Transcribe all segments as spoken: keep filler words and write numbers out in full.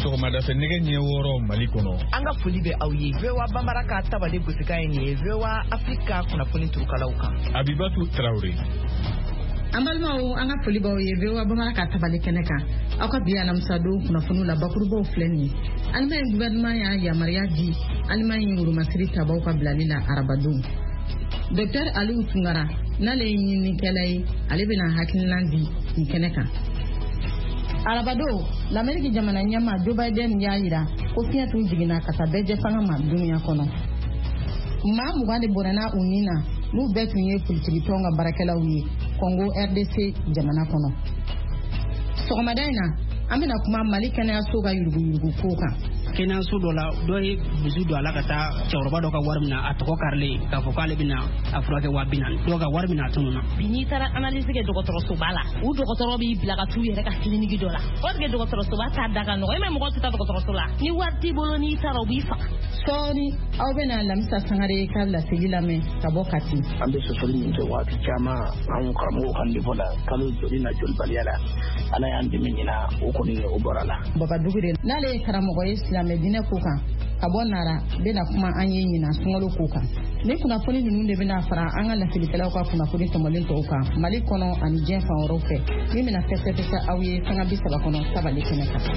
sɔgɔmada fɛ nɛgɛ ɲɛ wɔɔrɔ Mali kɔnɔ. An ka foli bɛ aw ye. V O A Bambara ka tabale gosika ye nin ye. V O A Afrika kunnafoni turukalaw kan. Abibatu Traoré. An balimaw an ka foli b'aw ye. V O A Bambara ka tabale kɛnɛ kan. Aw ka bi alamisa don kunnafoni la bakurubaw filɛ nin ye. Allemagne gouvernement y'a yamaruya di Allemagne Wurumasiri tabaw ka bilali la arabadon. Docteur Aliou Tungara n'ale ye ɲininikɛla ye, ale bɛna hakilina di nin kɛnɛ kan. Arabado, l'Amérique jamana ɲɛma Joe Biden y'a yira ko fiɲɛ tun jiginna ka taa bɛɛ fanga ma dunuya kɔnɔ. Maa mugan de bɔnna u ni na n'u bɛɛ tun ye politikitɔnw ka baarakɛlaw ye Congo R D C jamana kɔnɔ. Sɔgɔmada in na an bɛna kuma Mali kɛnɛyaso ka yuruguyurugu ko kan. Kɛnɛyaso dɔ la dɔ ye busu don a la ka taa cɛkɔrɔba dɔ ka wari minɛ a tɔgɔ karilen k'a fɔ k'ale bɛna a furakɛ wa bi naani dɔw ka wari minɛ a tunun na. Bi n'i taara analyse kɛ dɔgɔtɔrɔsoba la u dɔgɔtɔrɔ b'i bila ka t'u yɛrɛ ka kiliniki dɔ la o de kɛ dɔgɔtɔrɔsoba t'a da ka nɔgɔ e mɛ mɔgɔ tɛ taa dɔgɔtɔrɔso la ni wari t'i bolo n'i taara u b'i faga. Sɔɔni aw bɛna Lamisa Sangare ka laseli lamɛn ka bɔ Kati. An bɛ sɔsɔli min kɛ waati caman an karamɔgɔw ka niveau la kalo joli na jolibaliya la Ala y'an dɛmɛ ɲina o kɔni o bɔra la. Bagadugu de n'ale ye karamɔgɔ ye silamɛ diinɛ ko kan ka bɔ Nara bɛna kuma an ye ɲina sunkalo ko kan. Ni kunnafoni ninnu de bɛna fara an ka laselikɛlaw ka kunnafoni tɔmɔlen tɔw kan Mali kɔnɔ ani diɲɛ fan wɛrɛw fɛ min bɛna fɛsɛfɛsɛ aw ye sanga bi saba kɔnɔ tabali kɛnɛ kan.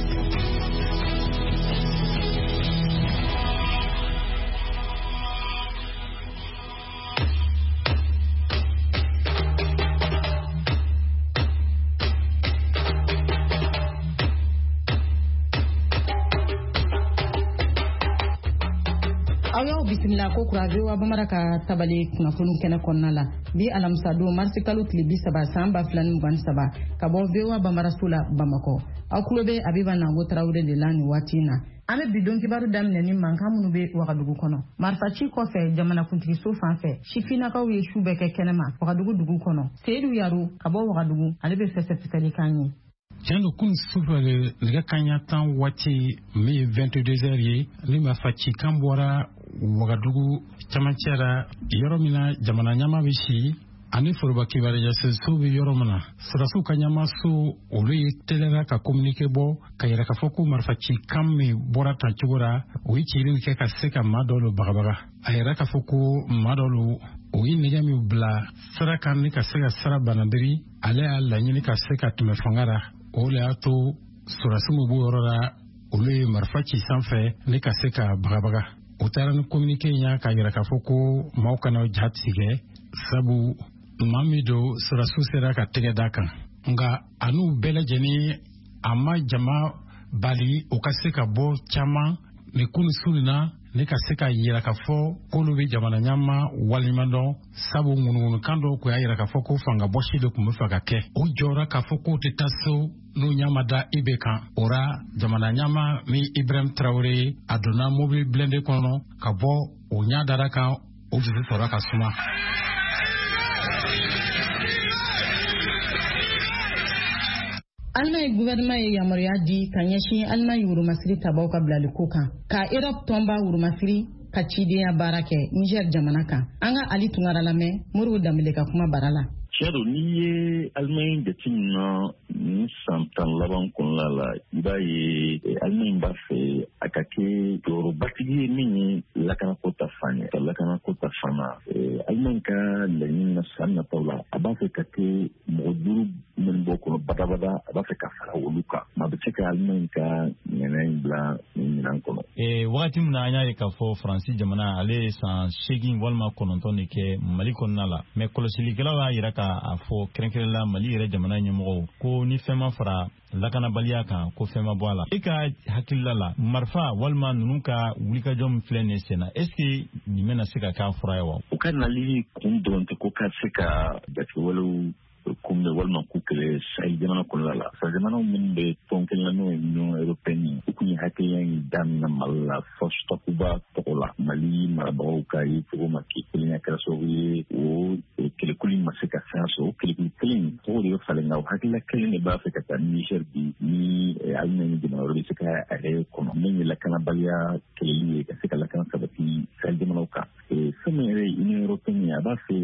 Bisimila ko kura V O A Bambara ka tabali kunnafoni kɛnɛ kɔnɔna la bi alamisa don marisi kalo tile bi saba san ba fila ni mugan ni saba ka bɔ V O A Bambara so la Bamakɔ. Aw kulo bɛ Abiba Nango Tarawele de la nin waati in na. An bɛ bi don kibaru daminɛ ni mankan minnu bɛ Wagadugu kɔnɔ. Marifaci kɔfɛ jamanakuntigi so fan fɛ sifinnakaw ye su bɛɛ kɛ kɛnɛma Wagadugu dugu kɔnɔ. Seydou Yaro ka bɔ Wagadugu ale bɛ fɛsɛfɛsɛli kan ye. Tiɲɛ don kun sufɛ nɛgɛ kanɲɛ tan waati min ye vingt-deux heures ye ni marifaci kan bɔra Wagadugu camancɛ la yɔrɔ min na jamana ɲɛmaa bɛ si ani foroba kibaruyaso bɛ yɔrɔ min na sɔrɔsiw ka ɲɛmaaso olu ye telera ka communiqué bɔ ka yɛrɛ k'a fɔ ko marifaci kan min bɔra tan cogo la o ye cili min kɛ ka se ka maa dɔw bagabaga a yɛrɛ k'a fɔ ko maa dɔw o ye nɛgɛ min bila sira kan ni ka se ka sira banabiri ale y'a laɲini ka se ka tɛmɛ fanga la o le y'a to sɔrɔsiw min b'o yɔrɔ la olu ye marifa ci sanfɛ ni ka se ka bagabaga o taara ni communiqué in ya ka yɛrɛ k'a fɔ ko maaw kana ja tigɛ sabu maa min don sɔrɔsiw sera ka tɛgɛ d'a kan nka a n'u bɛɛ lajɛlen a ma jama bali o ka se ka bɔ caman ni kunu su in na ni ka se ka yɛrɛ k'a fɔ k'olu bɛ jamana ɲɛmaa waleɲuman dɔn sabu ŋunuŋunukan dɔw kun y'a yɛrɛ k'a fɔ ko fanga bɔsi de tun bɛ fɛ ka kɛ o jɔra k'a fɔ k'o tɛ taa so n'o ɲama da i bɛ kan o ra jamana ɲɛmaa min Ibrahim Traoré a donna mobili blindé kɔnɔ ka bɔ o ɲa dara kan o dusu sɔrɔ ka suma. Allemagne gouvernement ye yamaruya di ka ɲɛsin Allemagne Wurumasiri tabaw ka bilali ko kan ka Europe tɔnba Wurumasiri ka cidenya baara kɛ Niger jamana kan an ka Ali Tungara lamɛn Moribo Dambele ka kuma bara la. Tiɲɛ don n'i ye Allemagne jateminɛ ni san tan laban kɔnɔna la i b'a ye Allemagne b'a fɛ a ka kɛ jɔyɔrɔbatigi ye min ye lakanako ta fan ye ka lakanako ta fan na Allemagne ka laɲini na san nataw la a b'a fɛ ka kɛ mɔgɔ duuru minnu b'o kɔnɔ badabada a b'a fɛ ka fara olu kan a bɛ se ka Allemagne ka ɲɛnɛ in bila nin minan kɔnɔ. Wagati min na an y'a ye k'a fɔ Faransi jamana ale ye san seegin walima kɔnɔntɔn de kɛ Mali kɔnɔna la mais kɔlɔsilikɛlaw y'a yira ka a fɔ kɛrɛnkɛrɛnla Mali yɛrɛ jamana ɲɛmɔgɔw ko ni fɛn ma fara lakanabaliya kan ko fɛn ma bɔ a la. E ka hakilila la marifa walima ninnu ka wulikajɔ min filɛ nin sen na est ce que nin bɛna se ka k'a fura ye wa? U ka nali kun dɔrɔn tɛ ko ka se ka jatigɛwalew kunbɛn walima k'u kɛlɛ Sahel jamana kɔnɔna la. Sahel jamanaw minnu bɛ tɔn kelen na n'o ye Union européenne u kun ye hakilina in daminɛ Mali la fɔ Stɔkuba tɔgɔ la Mali marabagaw ka ye cogo ma k'i kelenya kɛra sababu ye o kɛlɛkulu in ma se ka fɛn sɔrɔ o kɛlɛkulu kelen tɔgɔ de bɛ falen nka o hakilina kelen de b'a fɛ ka taa Niger bi ni Allemagne jamana wɛrɛ bɛ se ka a yɛrɛ kɔnɔ min ye lakanabaliya kɛlɛli ye ka se ka lakana sabati Sahel jamanaw kan. Fɛn min yɛrɛ ye Union européenne a b'a fɛ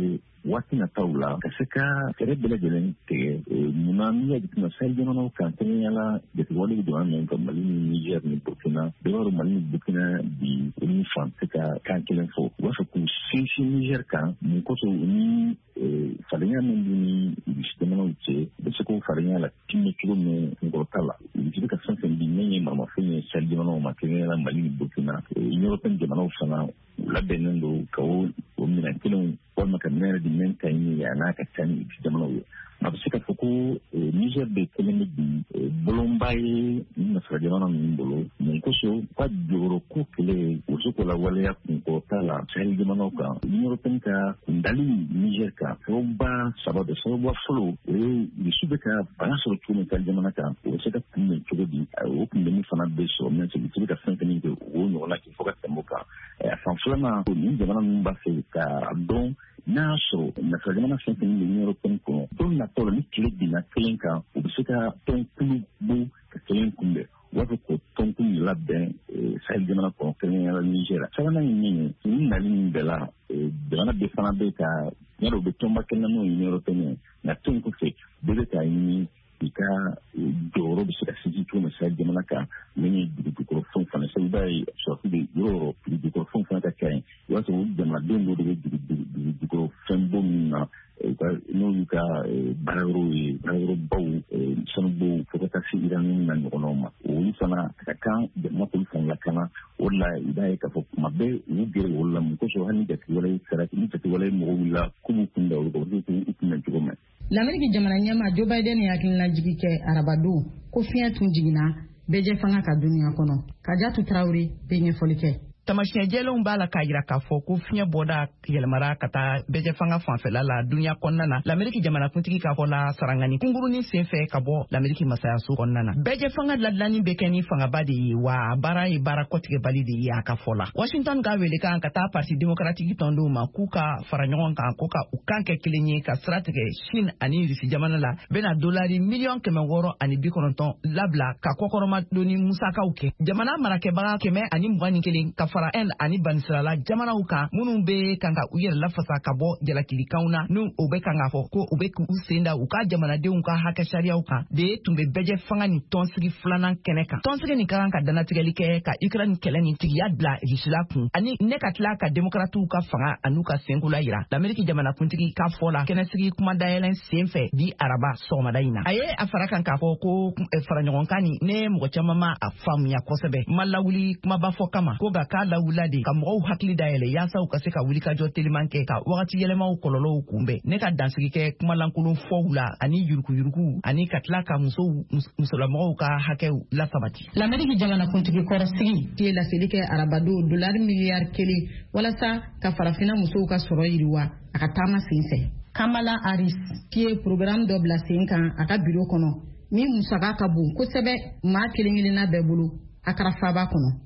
waati nataw la ka se ka fɛɛrɛ bɛɛ lajɛlen tigɛ munna n'i y'a jateminɛ sahel jamanaw kan kɛrɛnkɛrɛnnenya jatigɛwale bɛ jamana ninnu kan Mali ni Niger ni Burkina bɛɛ b'a dɔn Mali ni Burkina bi olu fan tɛ ka kan kelen fɔ u b'a fɛ k'u sinsin Niger kan mun kosɔn ni fadenya min b'u ni Irisi jamanaw cɛ u bɛ se k'o fadenya la tinɛ cogo min kunkɔrɔta la u bɛ ka fɛn fɛn di min ye maramafɛn ye sahel jamanaw ma kɛrɛnkɛrɛnnenya Mali ni Burkina Européen jamanaw fana u labɛnnen don ka o minɛn kelenw walima ka minɛn yɛrɛ di min ka ɲi a n'a ka ca ni Irisi jamanaw ye a bɛ se ka fɔ ko Niger de kelen bɛ bi bolonba ye nasara jamana ninnu bolo mun kosɔn ka jɔyɔrɔ ko kelen o se k'o lawaleya kunkɔrɔta la sahel jamanaw kan Union européenne ka kundali Niger kan sababuba saba dɔ sababuba fɔlɔ o ye Irisi bɛ ka bana sɔrɔ cogo min sahel jamana kan o bɛ se ka kunbɛn cogo di o kunbɛnni fana bɛ sɔrɔ mɛ Irisi bɛ ka fɛn fɛn kɛ o ɲɔgɔnna k'i fɔ ka tɛmɛ o kan a fan filanan ni jamana ninnu b'a fɛ ka dɔn n'a y'a sɔrɔ nasara jamana fɛn fɛn bɛ Union européenne kɔnɔ don natɔ la ni tile binna kelen kan u bɛ se ka tɔnkulu bɔ ka kelen kunbɛn u b'a fɛ k'o tɔnkulu labɛn sahel jamana kɔnɔ kɛrɛnkɛrɛnnenya Niger sabanan ye min ye ni nali min bɛɛ la jamana bɛɛ fana bɛ ka ɲɛdɔ u bɛ tɔnba kɛ na n'o ye Union européenne ye nka tɔn kɔfɛ bɛɛ bɛ k'a ɲini i ka jɔyɔrɔ bɛ se ka sinsin cogo min sahel jamana kan min ye dugukolo fɛnw fana sabu i b'a ye surasi bɛ yɔrɔ yɔrɔ dugukolo fɛnw fana ka ca yen i b'a sɔrɔ o jamanaden dɔ de bɛ dugukolo fɛn bɔ min na n'o y'u ka baarayɔrɔw ye baarayɔrɔbaw sanubaw fo ka taa se Irani na ɲɔgɔnnaw ma olu fana a ka kan jamana k'olu fana lakana o de la i b'a ye k'a fɔ kuma bɛɛ u gɛrɛ olu la mun kosɔn hali ni jatigɛwale sera ni jatigɛwale mɔgɔw wulila k'u b'u kunda olu kan olu k'u kunbɛn cogo min. L'Amérique jamana ɲɛma Joe Biden hakilina jigi kɛ arabadon ko fiɲɛ tun jiginna bɛɛ fanga ka duniya kɔnɔ Kadiatou Traoré bɛ ɲɛfɔli kɛ. Tamasiyɛn jɛlenw b'a la k'a jira k'a fɔ ko fiɲɛ bɔda yɛlɛmara ka taa bɛɛ fanga fanfɛla la duniya kɔnɔna na l'Amérique jamanakuntigi k'a fɔ la sarangani kungurunin senfɛ ka bɔ l'Amérique masayaso kɔnɔna na bɛɛ fanga dilanni bɛ kɛ ni fangaba de ye wa baara ye baara kɔtigɛbali de ye a ka fɔ la Washington ka wele kan ka taa parti démocratique tɔndenw ma k'u ka fara ɲɔgɔn kan ko ka u kan kɛ kelen ye ka sira tigɛ Chine ani Irisi jamana la bɛna dolari miliyɔn kɛmɛ wɔɔrɔ ani bi kɔnɔntɔn labila ka kɔkɔrɔma doni musakaw kɛ jamana marakɛbaga kɛmɛ ani mugan ni kelen ka fara Inde ani banisirala jamanaw kan minnu bɛ kan ka u yɛrɛ lafasa ka bɔ jalakilikanw na n'u o bɛ kan k'a fɔ ko u bɛ k'u sen da u ka jamanadenw ka hakɛ sariyaw kan de tun bɛ bɛɛ fanga ni tɔnsigi filanan kɛnɛ kan tɔnsigi nin ka kan ka danatigɛli kɛ ka Ukraine kɛlɛ ni tigiya bila Rusila kun ani ne ka tila ka démocratew ka fanga an'u ka senko la yira l'Amérique jamanakuntigi ka fɔ la kɛnɛsigi kuma dayɛlɛn sen fɛ bi araba sɔgɔmada in na a ye a fara kan k'a fɔ ko faraɲɔgɔnkan ni ne mɔgɔ caman ma a faamuya kosɛbɛ ma lawuli kumaba fɔ kama ko nka k'a lawula de ka mɔgɔw hakili dayɛlɛ yaasa u ka se ka wuli ka jɔ teliman kɛ ka wagati yɛlɛmaw kɔlɔlɔw kunbɛn ne ka dansigi kɛ kumalankolon fɔw la ani yurukuyuruku ani ka tila ka musow musolamɔgɔw ka hakɛw lasabati. L'Amérique jamanakuntigi kɔrɔsigi ye laseli kɛ arabadon dolari miliyari kelen walasa ka farafina musow ka sɔrɔ yiriwa a ka taama sen fɛ. Kamala Harris ye programme dɔ bila sen kan a ka biro kɔnɔ min musaka ka bon kosɛbɛ maa kelen kelenna bɛɛ bolo a kɛra faaba kɔnɔ.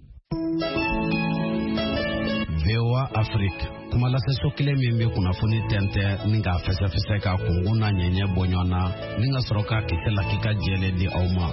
V O A Afrique kuma laseso kelen min bɛ kunnafoni tɛntɛ ni k'a fɛsɛfɛsɛ ka kungun n'a ɲɛɲɛ bɔ ɲɔgɔn na ni ka sɔrɔ ka kisɛ lakika jɛlen di aw ma.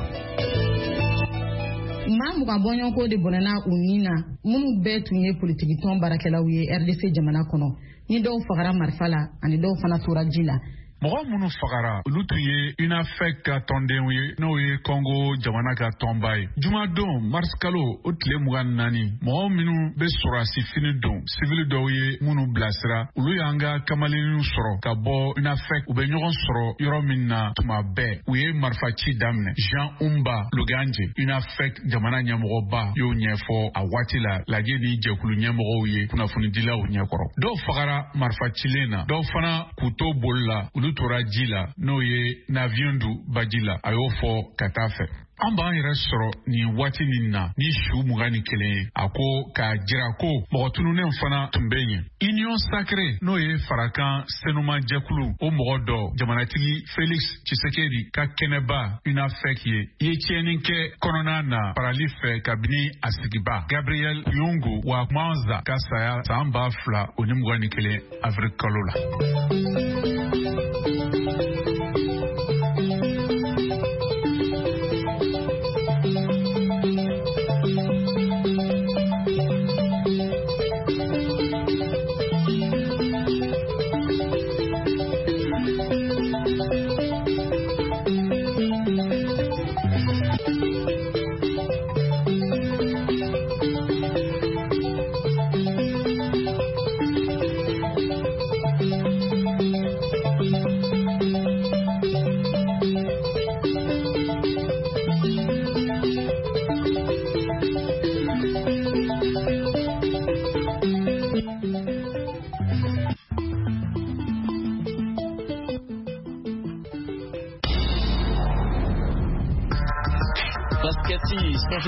maa mugan bɔɲɔgɔnko de bɔnɛna u ni na minnu bɛɛ tun ye politiki tɔn baarakɛlaw ye R D C jamana kɔnɔ ni dɔw fagara marifa la ani dɔw fana tora ji la. mɔgɔ minnu fagara olu tun ye UNAFEC ka tɔndenw ye n'o ye Congo jamana ka tɔnba ye jumadon mars kalo o tile mugan naani mɔgɔ minnu bɛ sɔrɔsi fini don sivili dɔw ye minnu bilasira olu y'an ka kamalenninw sɔrɔ ka bɔ UNAFEC u bɛ ɲɔgɔn sɔrɔ yɔrɔ min na tuma bɛɛ u ye marifaci daminɛ Jean Umba Luganje UNAFEC jamana ɲɛmɔgɔba y'o ɲɛfɔ a waati la lajɛ ni jɛkulu ɲɛmɔgɔw ye kunnafonidilaw ɲɛkɔrɔ dɔw fagara marifacilen na dɔw fana k'u to boli la olu tora ji la n'o ye Naviondu baji la a y'o fɔ ka taa fɛ an b'an yɛrɛ sɔrɔ nin waati min na ni su mugan ni kelen ye a ko k'a jira ko mɔgɔ tununenw fana tun bɛ yen Union Sacrée n'o ye farakan senuma jɛkulu o mɔgɔ dɔ jamanatigi Felix Tshisekedi ka kɛnɛba UNAFEC ye i ye tiɲɛni kɛ kɔnɔna na farali fɛ kabini a sigiba Gabriel Yungu wa Manza ka saya san ba fila o ni mugan ni kelen avril kalo la.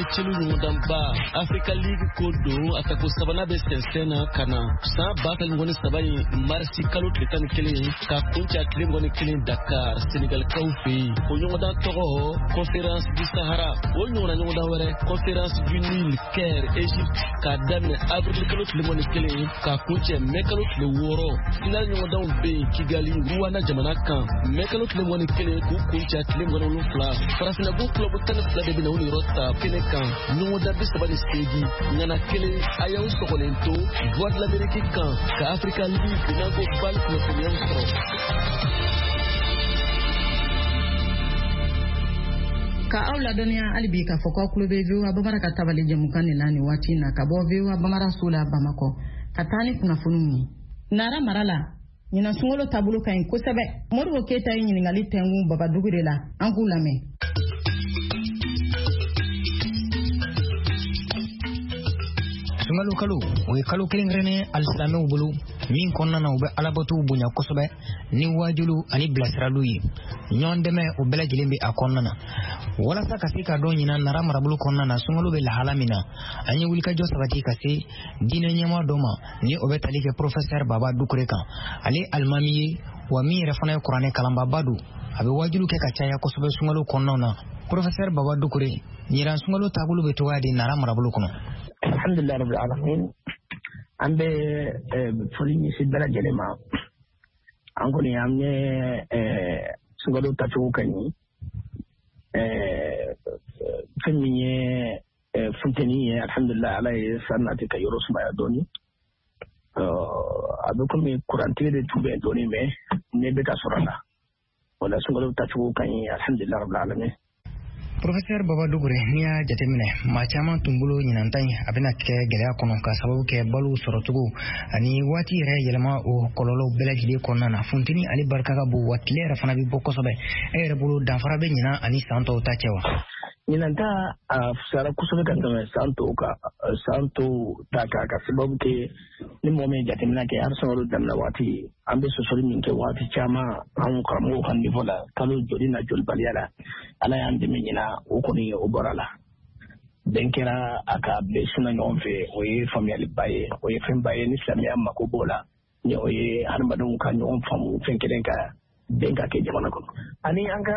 chelu nyodamba Africa League kodo atako sabana be sensena kana sa batal ngoni sabai marsi kalo tretan kele ka kuncha kele ngoni kele Dakar Senegal kawfi o nyoda togo conférence du Sahara o nyona nyoda wore conférence du Nil Caire Egypte ka dame avril kalo kele ngoni kele ka kuncha mekalo kele woro ina nyoda be Kigali Rwanda jamana kan mekalo kele ngoni kele ku kuncha kele ngoni lu fla farasina bu club tan fla de bina woni rota kele kan nyoda be sabani stage ngana kele ayaw sokolento voix de l'Amérique kan ka Africa League na go bal ko premier pro ka awla doniya alibi ka foko kulobe vewa bamara ka tabali jamukani nani wati na ka bo vewa bamara sula Bamako ka tani kuna fununi nara marala nyina sungolo tabulu kan ko sebe morgo keta yin ngali tengu baba dugure la an ku lame sungalo kalu o kalu kilingrene alislame bulu min konna na ube alabatu bunya kosobe ni wajulu ani blasralu yi nyondeme o bela jilimbi akonna na wala saka sika do nyina nara marabulu konna na sungalo be halamina anyi wulika josabati kasi dine nyama doma ni obe talike professeur baba dukure kan ali almami wa mi refana qur'ane kalamba badu abe wajulu ke kachaya kosobe sungalo konna na professeur baba dukure nyira sungalo tabulu be towadi nara marabulu kono alhamdulillah rabbil alamin ambe fulini sidala jelema angoni amne sungalo tatu kani fenye funteni alhamdulillah alay sanati ka yoro suma doni abuko mi kurante de tube doni me ne be ka sorala wala sungalo tatu kani alhamdulillah rabbil alamin Professeur Baba Dugure niya jatemine ma chama tumbulo nyinantai abena ke gelea kono ka sababu ke balu sorotugo ani wati re yelma o kololo belajide konna na funtini ali barka ga bu watle rafana bi bokko sobe e re bulu danfara be nyina ani santo tachewa nyinanta fusara kusobe kan santo ka santo taka ka sababu ke ni momen jatemina ke har soro danna wati ambe so sori min ke wati chama an karamo kan ni vola kalu jodina jol baliala ala yande minina ukoni oborala denkera aka blesuna nyomfe oye family baye oye fem baye ni islamia makobola ni oye harmadun kan nyom famu fenkerenka denka ke jamana ko ani anga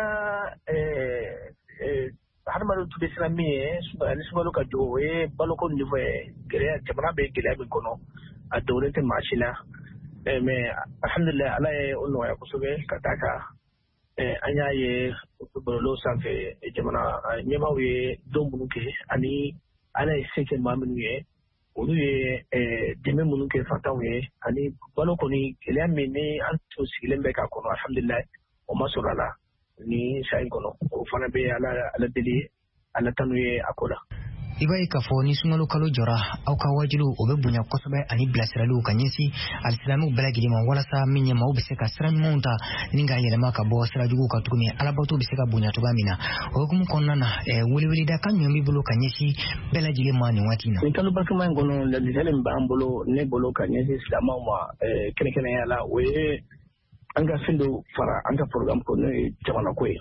eh eh harmadu to islami suba ni suba loka jo oye baloko niveau gere jamana be gele be kono adorete machina eh me alhamdulillah ala e onno ya kusobe kataka eh anyaye bolo sanfe jamana nyemawe dombunuke ani ana seke mamuye oluye eh deme munuke fatawe ani baloko ni kele amene anto silembe ka kono alhamdulillah o masurala ni sai kono o fana be ala ala deli ala tanuye akola ibai kafo ni sungalo kalo jora au ka wajilu obe bunya kosobe ani blasralu kanyesi alislamu belagidi ma wala sa minya ma obise ka sran monta ninga yele maka bo sra jugu ka tukuni alabato bise ka bunya to gamina okum konnana e wuli wuli da kan yomi bulu kanyesi belagidi ma ni watina ni kalo bakuma ngono la dijale mbambolo ne bolo kanyesi islama ma e kene kene yala we anga findo fara anga program ko ne jamana ko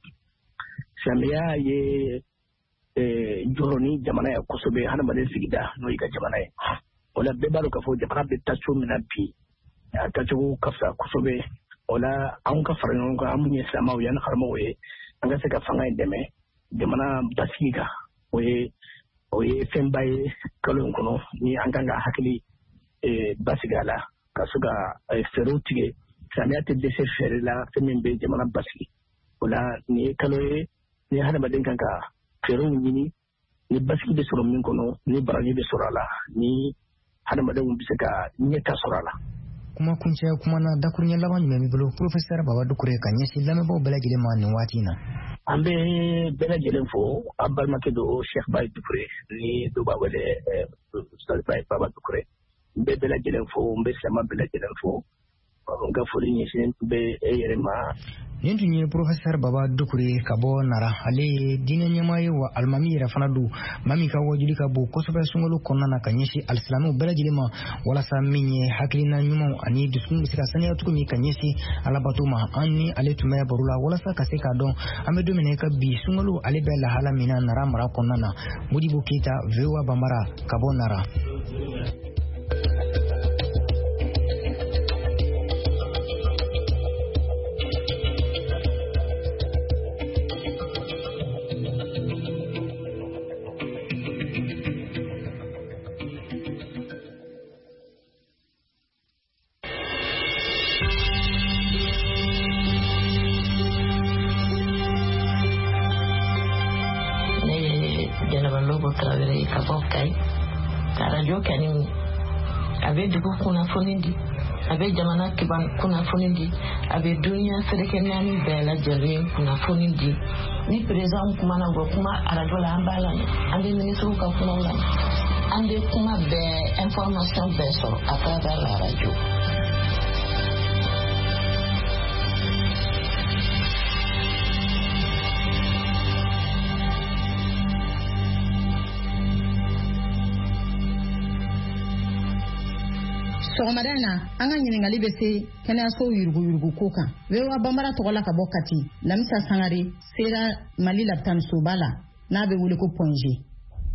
samia ye eh joroni jamana ya kusobe hana maden sigida no ika jamana ya wala bebaro ka fo jamana be tachu minapi tachu kafsa kusobe wala an ka farno ko amunye sama yan harmo we anga se ka fanga deme jamana tasika we we fembaye kalon kono ni anga nga hakili eh basigala kasuga stereotype samia te dese ferila fembe jamana basiki wala ni kaloye ni hana maden kanka kero nyini ni basiki de soro min kono ni barani de sorala ni hada madan bisaka nyeta sorala kuma kunce kuma na dakurnya lawan me bulu professeur Baba Dukure kanye si lame bo bela gile man watina ambe bela gile fo abal makedo Cheikh Baye Dukure ni do ba wele ustad Baye Baba Dukure be bela gile fo be sama bela gile fo nga fo ni sin be eyere ma nin tun ye professeur Baba Dukure ka bɔ Nara ale ye diinɛ ɲɛmaa ye wa alimami yɛrɛ fana don maa min ka wajuli ka bon kosɛbɛ sunkalo kɔnɔna na ka ɲɛsin alisilamɛw bɛɛ lajɛlen ma walasa min ye hakilina ɲumanw ani dusukun bɛ se ka saniya cogo min ka ɲɛsin alabato ma an ni ale tun bɛ baro la walasa ka se k'a dɔn an bɛ don min na ka bi sunkalo ale bɛ lahala min na Nara mara kɔnɔna na Modibo Keita V O A Bambara ka bɔ Nara. Radio Kani abe dugu kunnafoni di abe jamana kiban kunnafoni di abe dunya sereke nani bɛɛ lajɛlen kunnafoni di ni président kuma na go kuma radio la an b'a la an bɛ ministre ka kuma la an bɛ kuma bɛɛ information bɛɛ sɔrɔ à travers la radio. Sɔgɔmada in na an ka ɲininkali bɛ se kɛnɛyasow yuruguyurugu ko kan. V O A Bambara tɔgɔ la ka bɔ Kati, Lamisa Sangare sera Mali lapitanisoba la n'a bɛ wele ko Ponge.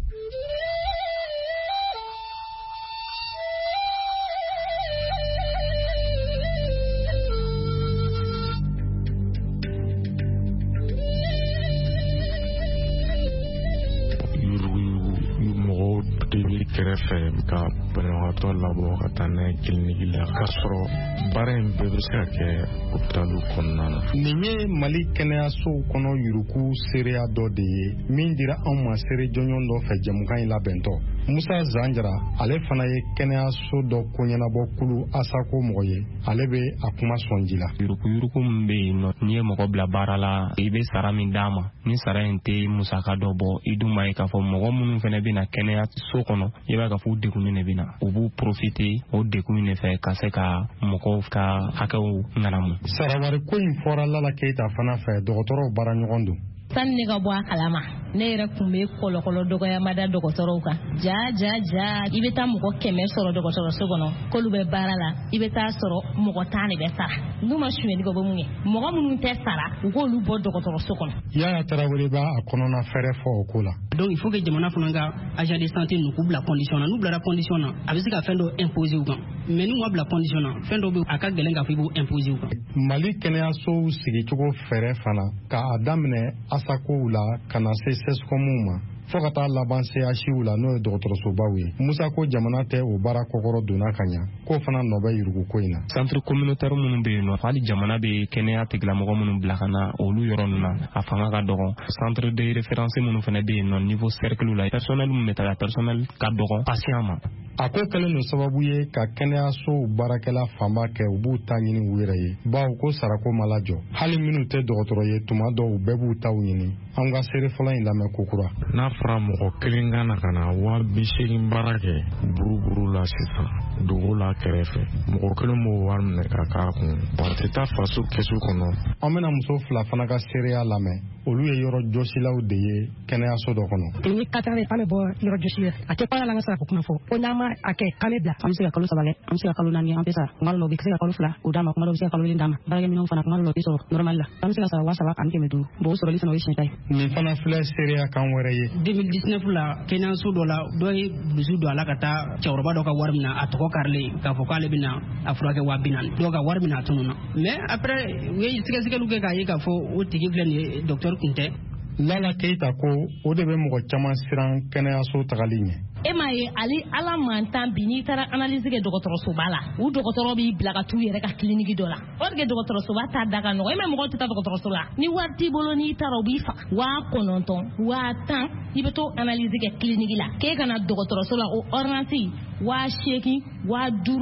kɛrɛfɛ ka banabagatɔ labɔ ka taa n'a ye kiliniki la k'a sɔrɔ baara in bɛɛ bɛ se ka kɛ hôpitaliw kɔnɔna na. Nin ye Mali kɛnɛyasow kɔnɔ yuruku seereya dɔ de ye min dira anw ma seere jɔnjɔn dɔ fɛ jɛmukan in labɛntɔ. Musa Zanjara ale fana ye kɛnɛyaso dɔ ko ɲɛnabɔ kulu Asako mɔgɔ ye ale bɛ a kuma sɔn ji la. Yuruku yuruku min bɛ yen nɔ n'i ye mɔgɔ bila baara la i bɛ sara min d'a ma ni sara in tɛ musaka dɔ bɔ i dun b'a ye k'a fɔ mɔgɔ minnu fana bɛ na kɛnɛyaso kɔnɔ i b'a k'a fɔ degun de bɛ na u b'u profiter o degun de fɛ ka se ka mɔgɔw ka hakɛw ŋanamu. Sarawari ko in fɔra Lala Keita fana fɛ dɔgɔtɔrɔw baara ɲɔgɔn don. Sani ne ka bɔ a kalama ne yɛrɛ kun bɛ kɔlɔkɔlɔ dɔgɔyama da dɔgɔtɔrɔw kan ja ja ja i bɛ taa mɔgɔ kɛmɛ sɔrɔ dɔgɔtɔrɔso kɔnɔ k'olu bɛ baara la i bɛ taa sɔrɔ mɔgɔ tan de bɛ sara n'u ma suyɛnni kɛ o bɛ mun kɛ mɔgɔ minnu tɛ sara u k'olu bɔ dɔgɔtɔrɔso kɔnɔ. Yaya Tarawele b'a a kɔnɔna fɛrɛ fɔ o ko la. Donc il faut que jamana fana ka agent de santé nu k'u bila condition na n'u bilara condition na a bɛ se ka fɛn dɔ imposer u kan mais n'u ma bila condition na fɛn dɔ bɛ a ka gɛlɛn k'a fɔ i b'o imposer u kan. Mali kɛnɛyasow sigicogo fɛrɛ fana k'a daminɛ Asakow la ka na se sɛsikɔmuw ma fo ka taa laban C H U la n'o ye dɔgɔtɔrɔsobaw ye. Musa ko jamana tɛ o baara kɔkɔrɔ donna ka ɲa k'o fana nɔ bɛ yurugu ko in na. Centre communautaire minnu bɛ yen nɔ hali jamana bɛ kɛnɛya tigilamɔgɔ minnu bila ka na olu yɔrɔ ninnu na a fanga ka dɔgɔ. Centre de référence minnu fana bɛ yen nɔ niveau cercle la personnel min bɛ taa personnel ka dɔgɔ patient ma. A ko kɛlen don sababu ye ka kɛnɛyasow baarakɛla fanba kɛ u b'u ta ɲini u yɛrɛ ye bawo ko sarako ma lajɔ hali minnu tɛ dɔgɔtɔrɔ ye tuma dɔw u bɛɛ b'u taw ɲini. An ka seere fɔlɔ in lamɛn kokura. N'a fɔra mɔgɔ kelen ka na ka na wa bi seegin baara kɛ buruburu la sisan dugu la kɛrɛfɛ mɔgɔ kelen b'o wari minɛ ka k'a kun wa tɛ taa faso kɛsu kɔnɔ. An bɛna muso fila fana ka seereya lamɛn olu ye yɔrɔ jɔsilaw de ye kɛnɛyaso dɔ kɔnɔ. Ni katare an bɛ bɔ yɔrɔ jɔsi la a tɛ kɔɲɔ la an ka se ka kuma fɔ ko n'an ma a kɛ k'an bɛ bila an bɛ se ka kalo saba kɛ an bɛ se ka kalo naani an tɛ sara kuma dɔw bɛ se ka kalo fila o d'a ma kuma dɔw bɛ se ka kalo kelen d'a ma baarakɛminɛnw fana kuma dɔw tɛ sɔrɔ normal la an bɛ se ka sara wa saba ani kɛmɛ duuru bon o sɔrɔli fana o ye siɲɛ ta ye. Nin fana filɛ seereya kan wɛrɛ ye. deux mille dix-neuf la kɛnɛyaso dɔ la dɔ ye dusu don a la ka taa cɛkɔrɔba dɔ ka wari minɛ a tɔgɔ karilen k'a fɔ k'ale bɛna a furakɛ wa bi naani dɔw ka wari minɛ a tunun na mais après u ye sɛgɛsɛgɛliw kɛ k'a ye k'a fɔ o tigi filɛ nin ye docteur kun tɛ. Lala Keita ko o de bɛ mɔgɔ caman siran kɛnɛyaso tagali ɲɛ. E m'a ye ali ala man tan bi n'i taara analyse kɛ dɔgɔtɔrɔsoba la u dɔgɔtɔrɔ b'i bila ka t'u yɛrɛ ka kiliniki dɔ la o de kɛ dɔgɔtɔrɔsoba ta da ka nɔgɔ e mɛ mɔgɔw tɛ taa dɔgɔtɔrɔso la ni wari t'i bolo n'i taara u b'i faga waa kɔnɔntɔn waa tan i bɛ to analyse kɛ kiliniki la k'e kana dɔgɔtɔrɔso la o ordonnance waa seegin waa duuru.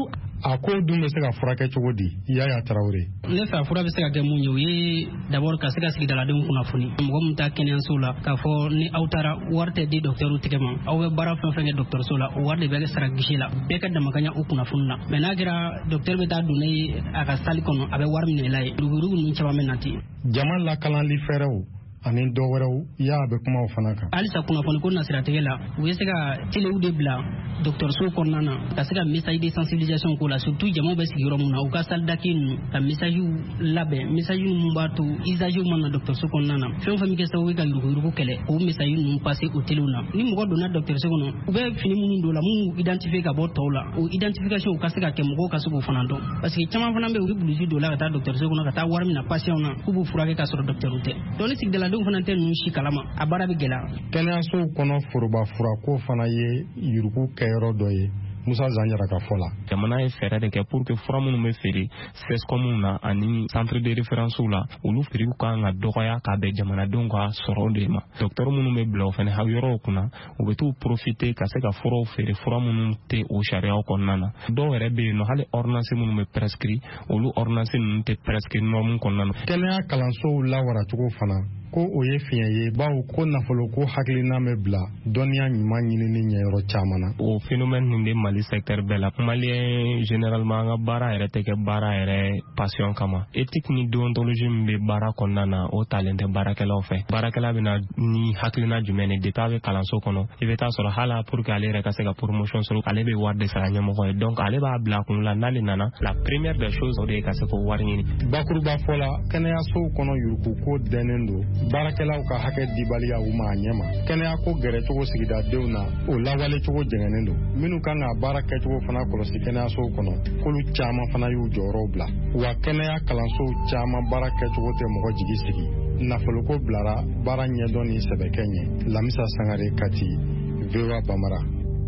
a ko dun bɛ se ka furakɛ cogo di Yaya Tarawele? Ne fɛ fura bɛ se ka kɛ mun ye o ye d'abord ka se ka sigidaladenw kunnafoni mɔgɔ min ta kɛnɛyaso la k'a fɔ ni aw taara wari tɛ di dɔkitɛriw tigɛ ma aw bɛ baara fɛn fɛn kɛ dɔkitɛriso la o wari de bɛ kɛ sara gisi la bɛɛ ka dama ka ɲa o kunnafoni na mɛ n'a kɛra dɔkitɛri bɛ taa don ne a ka sali kɔnɔ a bɛ wari minɛ i la ye rugurugu ninnu caman bɛ nati jama lakalanli fɛɛrɛw ani dɔ wɛrɛw y'a bɛ kuma o fana kan halisa kunnafoni ko nasiratigɛ la u bɛ se ka telew de bila dɔkitɛriso kɔnɔna na ka se ka message de sensibilisation ko la surtout jamaw bɛ sigi yɔrɔ min na u ka salle d'accueil ninnu ka message labɛn message ninnu b'a to usagers mana dɔkitɛriso kɔnɔna na fɛn o fɛn bɛ kɛ sababu ye ka yuruguyurugu kɛlɛ o message ninnu passer o telew na ni mɔgɔ donna dɔkitɛriso kɔnɔ u bɛ fini minnu don la minnu identifier ka bɔ tɔw la o identification ka se ka kɛ mɔgɔw ka se k'o fana dɔn parce que caman fana bɛ u bɛ bulusi don la ka taa dɔkitɛriso kɔnɔ ka taa wari minɛ patient na k'u b'u furakɛ ka sɔrɔ dɔkitɛriw tɛ donc ni sigidaladenw fana tɛ ninnu si kalama a baara bɛ gɛlɛya. Kɛnɛyasow kɔnɔ foroba furako fana ye yurugu kɛyɔrɔ dɔ ye Musa Zanjara ka fɔ la. Jamana ye fɛɛrɛ de kɛ pour que fura minnu bɛ feere sescom na ani centre de référence la olu feerew kan ka dɔgɔya ka bɛn jamanadenw ka sɔrɔ de ma docteur minnu bɛ bila o fana ha yɔrɔw kunna u bɛ t'u profiter ka se ka furaw feere fura minnu tɛ o sariyaw kɔnɔna na dɔw yɛrɛ bɛ yen nɔ hali ordonnance minnu bɛ prescrit olu ordonnance ninnu tɛ prescrit norme kɔnɔna na. Kɛnɛya kalansow lawaracogo fana ko o ye fiɲɛ ye bawo ko nafolo ko hakilina bɛ bila dɔnniya ɲuman ɲinini ɲɛyɔrɔ caman na. O phénomène nin bɛ Mali secteur bɛɛ la malien généralement an ka baara yɛrɛ tɛ kɛ baara yɛrɛ passion kama éthique ni déontologie min bɛ baara kɔnɔna na o talen tɛ baarakɛlaw fɛ baarakɛla bɛ na ni hakilina jumɛn de depuis a bɛ kalanso kɔnɔ i bɛ taa sɔrɔ hala pour que ale yɛrɛ ka se ka promotion sɔrɔ ale bɛ wari de sara ɲɛmɔgɔ ye donc ale b'a bila kun la n'ale nana la première des choses o de ye ka se k'o wari ɲini. Bakuruba fɔ la kɛnɛyasow kɔnɔ yuruku ko dɛnnen don baarakɛlaw ka hakɛ dibaliya u ma a ɲɛ ma kɛnɛya ko gɛrɛcogo sigidadenw na o lawale cogo jɛngɛnen don minnu kan ka baara kɛcogo fana kɔlɔsi kɛnɛyasow kɔnɔ k'olu caman fana y'u jɔyɔrɔw bila wa kɛnɛya kalansow caman baara kɛcogo tɛ mɔgɔ jigi sigi nafoloko bilara baara ɲɛdɔn ni sɛbɛkɛ ɲɛ Lamisa Sangare Kati V O A Bamara.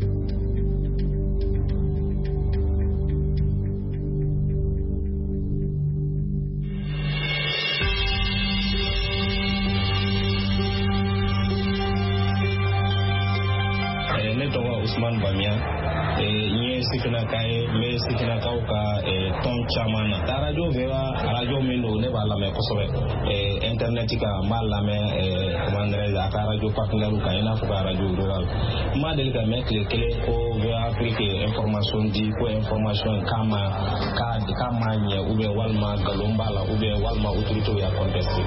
Usman Bamia nye sikina kai me sikina kau ka ton chaman ta radio veva radio mendo ne ba lame kosebe internet ka ma lame komandre da ka radio partner ka ina fu ka radio rural ma del ka me kle kle ko veva afrique information di ko information kama ka kama nye ube walma galombala ube walma utrito ya contest.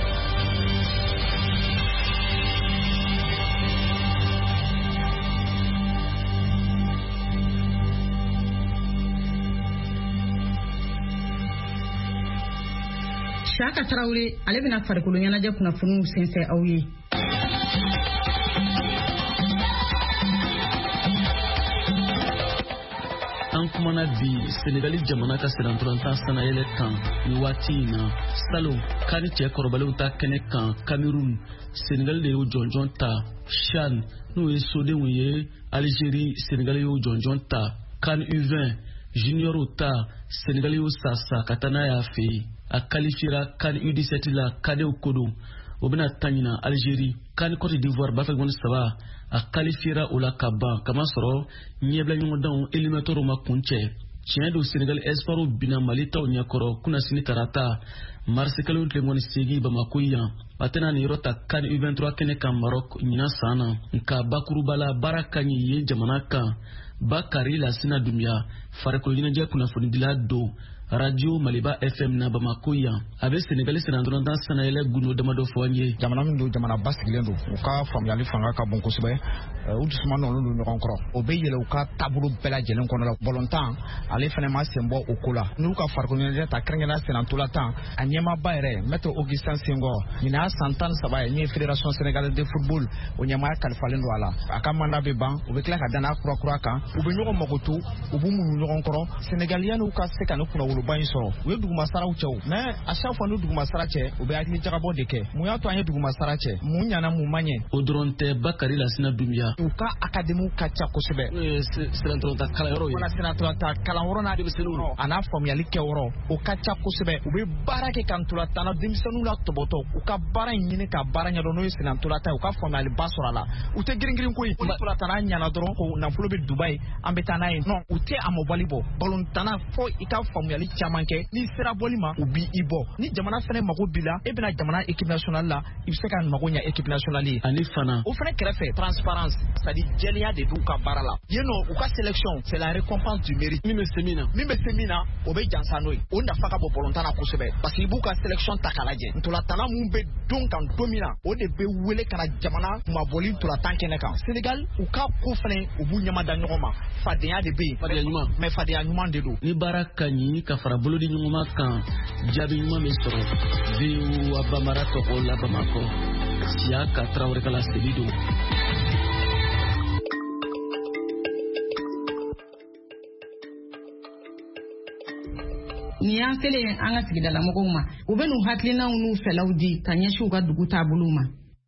Shaka Tarawele ale bɛna farikolo ɲɛnajɛ kunnafoniw sɛnsɛn aw ye. An kumana bi Senegali jamana ka siranturantan sanayɛlɛ kan ni waati in na salon kani cɛ kɔrɔbalenw ta kɛnɛ kan Cameroun Senegali de y'o jɔnjɔn ta Chan n'o ye sodenw ye Algérie Senegali y'o jɔnjɔn ta CAN U vingt junior ta Senegali y'o sasa ka taa n'a y'a fɛ yen a qualifiera CAN U dix-sept la kadew kodo o bɛna ta ɲina Algérie CAN Côte d'Ivoire b'a fɛ gɔni saba a qualifiera o la ka ban kama sɔrɔ ɲɛbila ɲɔgɔndanw éliminateurs ma kun cɛ tiɲɛ don Senegal espoirs bina Mali taw ɲɛkɔrɔ kunasini tarata marisi kalo tile gɔni segi Bamako yan a tɛna nin yɔrɔ ta CAN U vingt-trois kɛnɛ kan Maroc ɲina san na nka bakuruba la baara ka ɲi ye jamana kan Bakari Lasina Dumbuya farikolo ɲɛnajɛ kunnafonidila don Radio Maliba F M na Bamako yan a bɛ Senegali siranturantan sanayɛlɛ gundo damadɔ fɔ an ye. Jamana min don jamana basigilen don u ka faamuyali fanga ka bon kosɛbɛ u dusuman nɔlen don ɲɔgɔn kɔrɔ o bɛ yɛlɛ u ka taabolo bɛɛ lajɛlen kɔnɔ la bɔlɔntan ale fana ma sen bɔ o ko la n'u ka farikolo ɲɛnajɛ ta kɛrɛnkɛrɛnnenya senantolatan a ɲɛmaaba yɛrɛ Maître Augustin Senghor nin y'a san tan ni saba ye min ye Fédération Sénégalaise de Football o ɲɛmaaya kalifalen don a la a ka mandat bɛ ban u bɛ tila ka danaya kura kura kan u bɛ ɲɔgɔn mago to u b'u muɲu ɲɔgɔn kɔrɔ Sénégaliyɛnw ka se ka ne kunnawolo woloba in sɔrɔ u ye dugumasaraw cɛ o mais à chaque fois n'u dugumasara cɛ u bɛ hakili jagabɔ de kɛ mun y'a to an ye dugumasara cɛ mun ɲana mun man ɲɛ o dɔrɔn tɛ Bakari Lasina Dunbiya u ka akademiw ka ca kosɛbɛ n'o ye sirantɔlata kalanyɔrɔ ye wala sirantɔlata kalanyɔrɔ n'a denmisɛnninw a n'a faamuyali kɛyɔrɔ o ka ca kosɛbɛ u bɛ baara kɛ ka ntolatan na denmisɛnninw la tɔbɔtɔ u ka baara in ɲini ka baara ɲɛdɔn n'o ye sirantɔlata ye u ka faamuyali ba sɔrɔ a la u tɛ girin-girin ko ye ntolatan n'a ɲana dɔrɔn ko nafolo bɛ Dubayi an bɛ taa n'a ye non u tɛ a mɔbɔli bɔ balontanna fo i ka faamuyali caman kɛ n'i sera bɔli ma u b'i bɔ ni jamana fɛnɛ mago b'i la e bɛna jamana équipe nationale la i bɛ se ka mago ɲɛ équipe nationale ye ani fana o fɛnɛ kɛrɛfɛ transparence c'est à dire jɛlenya de b'u ka baara la yen nɔ u ka sélection c'est la récompense du mérite min bɛ se min na min bɛ se min na o bɛ jansa n'o ye o nafa ka bɔ balontan na kosɛbɛ parce que i b'u ka sélection ta k'a lajɛ ntolantanna mun bɛ don kan don min na o de bɛ wele ka na jamana kumabɔli ntolantan kɛnɛ kan Sénégal u ka ko fɛnɛ u b'u ɲɛma da ɲɔgɔn ma fadenya de bɛ yen fadenya ɲuman mais fadenya ɲuman de don ni baara ka ɲi ka fara bolodi ɲuman kan jaabi ɲuman bɛ sɔrɔ V O A Bamara tɔgɔ la Bamakɔ siya ka Traoré kala seli don ni y'an kelen an ka sigidala mɔgɔw ma u bɛ n'u hakilinaw n'u fɛlaw di ka ɲɛsin u ka dugu taabolow ma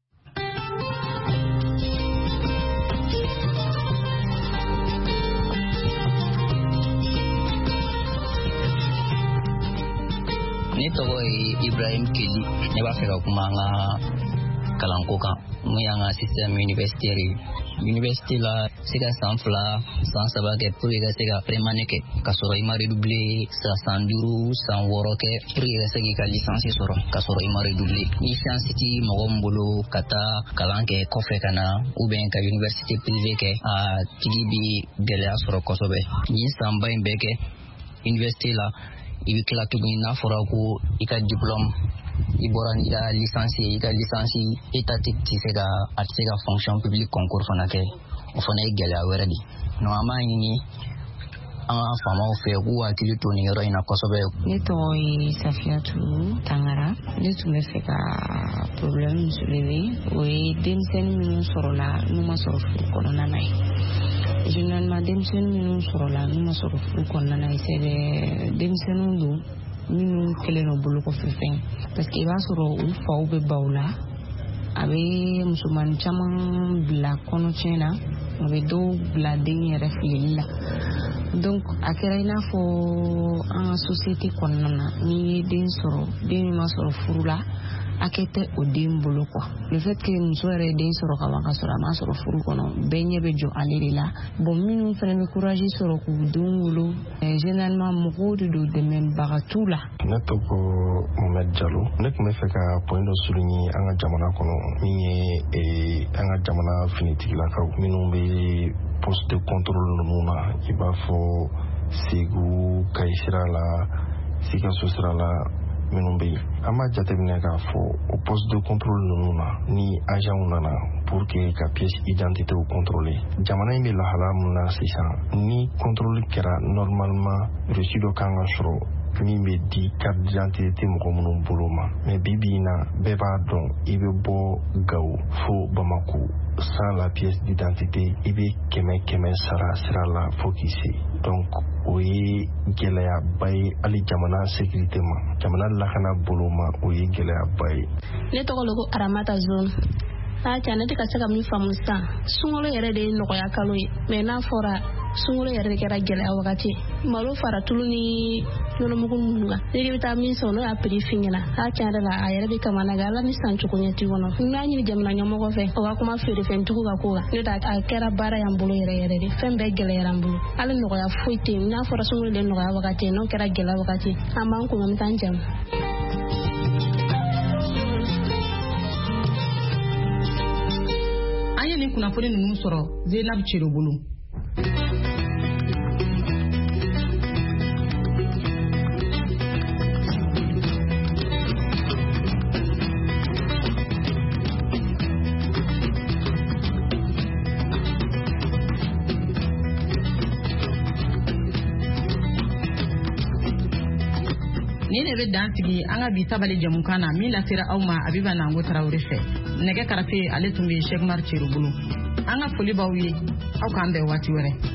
ne tɔgɔ ye Ibrahim Keli ne b'a fɛ ka kuma an ka kalanko kan mun y'an ka système universitaire ye université la se ka san fila san saba kɛ pour que ka se ka prémané kɛ ka sɔrɔ i ma redoubler sa san duuru san wɔɔrɔ kɛ pour que ka se k'i ka licence sɔrɔ ka sɔrɔ i ma redoubler ni chance ti mɔgɔ min bolo ka taa kalan kɛ kɔfɛ ka na ou bien ka université privée kɛ a tigi bi gɛlɛya sɔrɔ kosɛbɛ ni sanba in bɛɛ kɛ université la i bɛ tila tuguni n'a fɔra ko i ka diplôme i bɔra n'i ka licence ye i ka licence état tɛ se ka a tɛ se ka fonction publique concours fana kɛ o fana ye gɛlɛya wɛrɛ de non an b'a ɲini an ka faamaw fɛ k'u hakili to nin yɔrɔ in na kosɛbɛ. Ne tɔgɔ ye Safiyatu Tangara ne tun bɛ fɛ ka problème soulever o ye denmisɛnnin minnu sɔrɔla n'u ma sɔrɔ furu kɔnɔna na ye. Généralement denmisɛnnin minnu sɔrɔla n'u ma sɔrɔ furu kɔnɔna na ye c'est des denmisɛnninw don minnu kɛlen don bolokɔfɛ fɛn parce que i b'a sɔrɔ u faw bɛ baw la a bɛ musomanin caman bila kɔnɔtiɲɛ na a bɛ dɔw bila den yɛrɛ filili la donc a kɛra i n'a fɔ an ka société kɔnɔna na n'i ye den sɔrɔ den min ma sɔrɔ furu la hakɛ tɛ o den bolo quoi le fait que muso yɛrɛ ye den sɔrɔ ka ban ka sɔrɔ a ma sɔrɔ furu kɔnɔ bɛɛ ɲɛ bɛ jɔ ale de la bon minnu fana bɛ courage sɔrɔ k'u denw wolo généralement mɔgɔw de don dɛmɛbaga t'u la. Ne tɔgɔ Mohamed Jalo ne tun bɛ fɛ ka point dɔ souligner an ka jamana kɔnɔ min ye an ka jamana finitigilakaw minnu bɛ poste de contrôle ninnu na i b'a fɔ Segu Kayi sira la Sikaso sira la minnu bɛ yen an b'a jateminɛ k'a fɔ o poste de contrôle ninnu na ni agent nana pour que ka pièce identité o contrôler jamana in bɛ lahala min na sisan ni contrôle kɛra normalement reçu dɔ kan ka sɔrɔ min bɛ di carte d'identité mɔgɔ minnu bolo ma mais bi bi in na bɛɛ b'a dɔn i bɛ bɔ Gawo fo Bamako sans la pièce d'identité i bɛ kɛmɛ kɛmɛ sara sira la fo k'i se donc o ye gɛlɛyaba ye hali jamana sécurité ma jamana lakana bolo ma o ye gɛlɛyaba ye. Ne tɔgɔ ko Aramata Zone a cɛ ne tɛ ka se ka min faamu sisan sunkalo yɛrɛ de ye nɔgɔya kalo ye mais n'a fɔra sunkalo yɛrɛ de kɛra gɛlɛya wagati malo fara tulu ni nɔnɔmugu ninnu kan n'i bɛ taa min sɔrɔ n'o y'a prix f'i ɲɛna a cɛ yɛrɛ la a yɛrɛ bɛ kamana gan ala ni san cogo ɲɛ ti kɔnɔ n b'a ɲini jamana ɲɛmɔgɔ fɛ o ka kuma feerefɛntigiw ka ko kan n'o tɛ a kɛra baara y'an bolo yɛrɛ yɛrɛ de fɛn bɛɛ gɛlɛyara an bolo hali nɔgɔya foyi tɛ yen n'a fɔra sunkalo de ye nɔgɔya wagati n'o kɛra gɛlɛya wagati an b'an kun an bɛ taa an jamu. An ye nin kunnafoni ninnu sɔrɔ Zainab Cero bolo. Ni ne bɛ dan sigi an ka bi tabali jamukan na min lasera aw ma Abiba Nango Tarawele fɛ nɛgɛ karafe ale tun bɛ Cheikh Mar Cero bolo an ka foli b'aw ye aw k'an bɛn waati wɛrɛ.